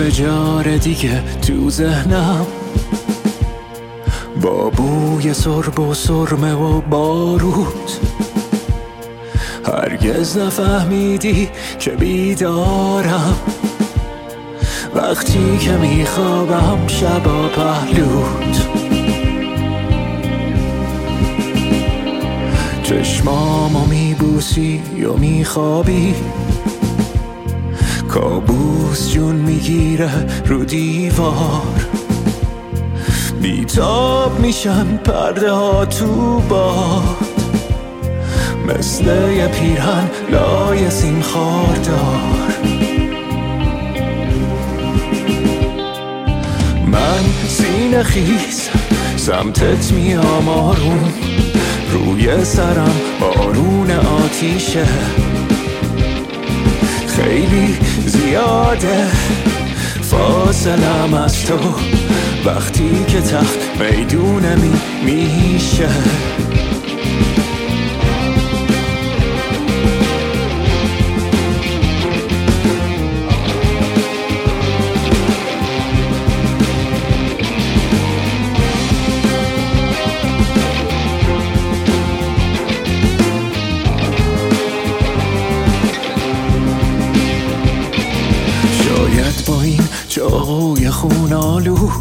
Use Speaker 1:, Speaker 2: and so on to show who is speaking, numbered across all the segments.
Speaker 1: انفجار دیگه تو ذهنم، با بوی سرب و سرمه و بارود. هرگز نفهمیدی که بیدارم وقتی که میخوابم شبا پهلوت. چشمامو میبوسی و میخوابی، کابوس جون میگیره رو دیوار. بیتاب میشن پرده ها تو باد، مثل یه پیرهن لای سیم خاردار. من سینه خیز سمتت میام آروم، روی سرم بارون آتیشه. خیلی زیاده فاصلم از تو وقتی که تخت میدونمی میشه. با این چاقوی خون آلود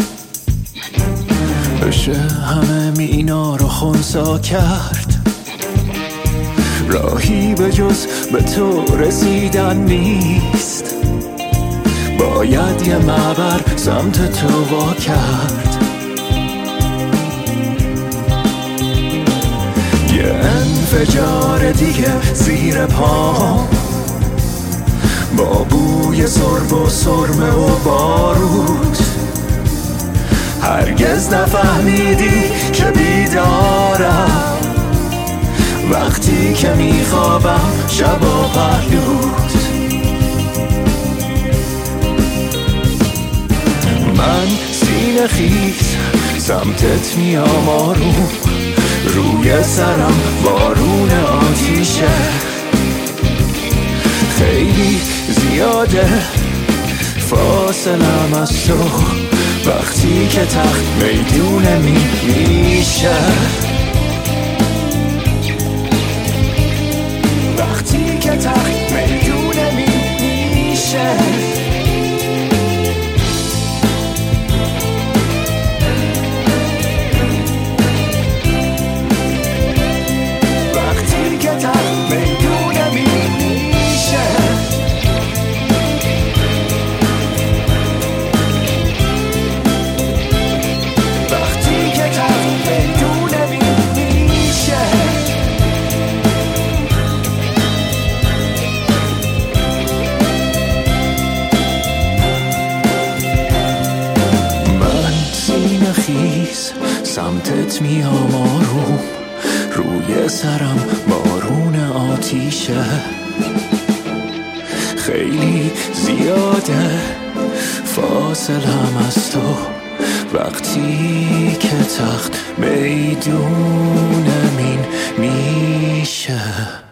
Speaker 1: بشه همه مینا رو خونسا کرد. راهی به جز به تو رسیدن نیست، باید یه معبر سمت تو وا کرد. یه انفجار دیگه زیر پام، با بوی سرب و سرمه و بارود. هرگز نفهمیدی که بیدارم وقتی که میخوابم شبا پهلوت. من سینه خیز سمتت میام آروم، روی سرم بارون آتیشه. خیلی زیاده فاصلم از تو وقتی که تخت میدونه میشه. وقتی که تخت میدونه میشه. وقتی که تخت میدونه میشه. سمتت میام آروم، روی سرم بارون آتیشه. خیلی زیاده فاصلم از تو وقتی که تخت میدون من میشه.